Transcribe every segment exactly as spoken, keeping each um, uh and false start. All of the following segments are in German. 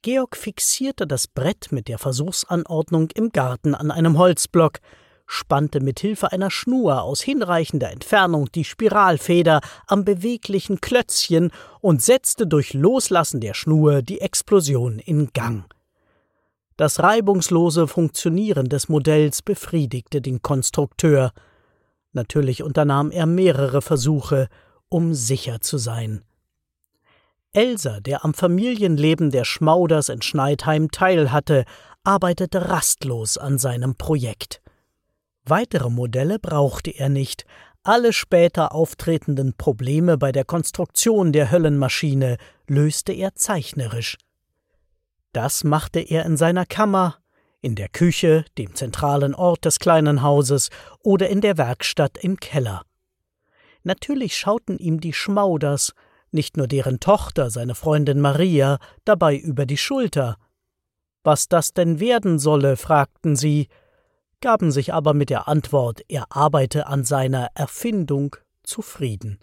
Georg fixierte das Brett mit der Versuchsanordnung im Garten an einem Holzblock, spannte mit Hilfe einer Schnur aus hinreichender Entfernung die Spiralfeder am beweglichen Klötzchen und setzte durch Loslassen der Schnur die Explosion in Gang. Das reibungslose Funktionieren des Modells befriedigte den Konstrukteur. Natürlich unternahm er mehrere Versuche, um sicher zu sein. Elsa, der am Familienleben der Schmauders in Schneidheim teilhatte, arbeitete rastlos an seinem Projekt. Weitere Modelle brauchte er nicht. Alle später auftretenden Probleme bei der Konstruktion der Höllenmaschine löste er zeichnerisch. Das machte er in seiner Kammer, in der Küche, dem zentralen Ort des kleinen Hauses oder in der Werkstatt im Keller. Natürlich schauten ihm die Schmauders, nicht nur deren Tochter, seine Freundin Maria, dabei über die Schulter. Was das denn werden solle, fragten sie, gaben sich aber mit der Antwort, er arbeite an seiner Erfindung, zufrieden.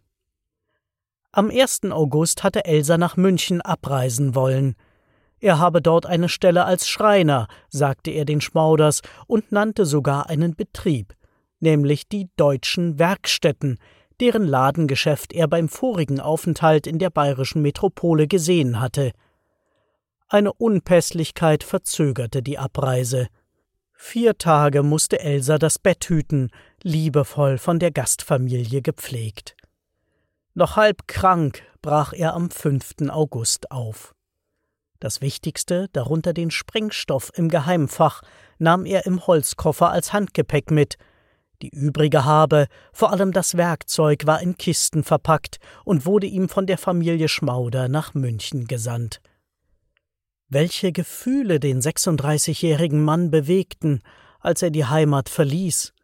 Am ersten August hatte Elsa nach München abreisen wollen. Er habe dort eine Stelle als Schreiner, sagte er den Schmauders und nannte sogar einen Betrieb, nämlich die Deutschen Werkstätten, deren Ladengeschäft er beim vorigen Aufenthalt in der bayerischen Metropole gesehen hatte. Eine Unpässlichkeit verzögerte die Abreise. Vier Tage musste Elsa das Bett hüten, liebevoll von der Gastfamilie gepflegt. Noch halb krank brach er am fünften August auf. Das Wichtigste, darunter den Sprengstoff im Geheimfach, nahm er im Holzkoffer als Handgepäck mit. Die übrige Habe, vor allem das Werkzeug, war in Kisten verpackt und wurde ihm von der Familie Schmauder nach München gesandt. Welche Gefühle den sechsunddreißigjährigen Mann bewegten, als er die Heimat verließ.